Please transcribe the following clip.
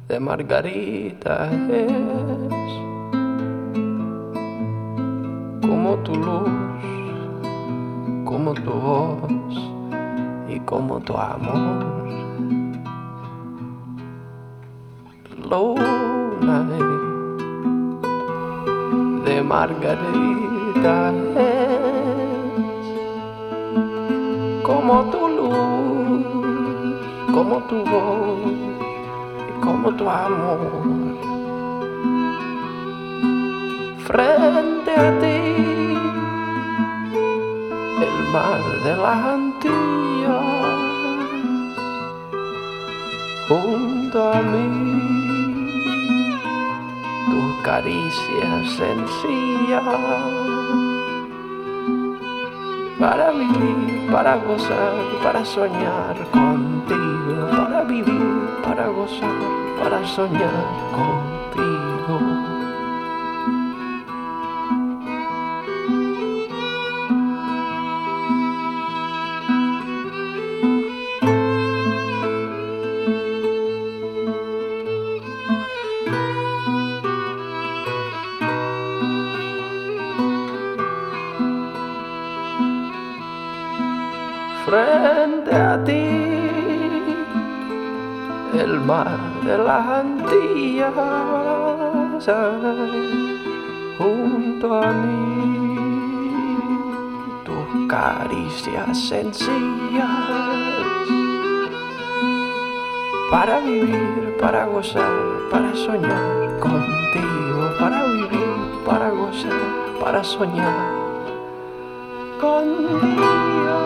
de margarita es como tu luz, como tu voz y como tu amor. Luna de margarita es como tu luz, como tu voz y como tu amor. Frente a ti, el mar de las Antillas, junto a mí, tus caricias sencillas, para vivir, para gozar, para soñar contigo, para vivir, para gozar, para soñar contigo. Frente a ti, el mar de las Antillas, junto a mí, tus caricias sencillas, para vivir, para gozar, para soñar contigo, para vivir, para gozar, para soñar contigo.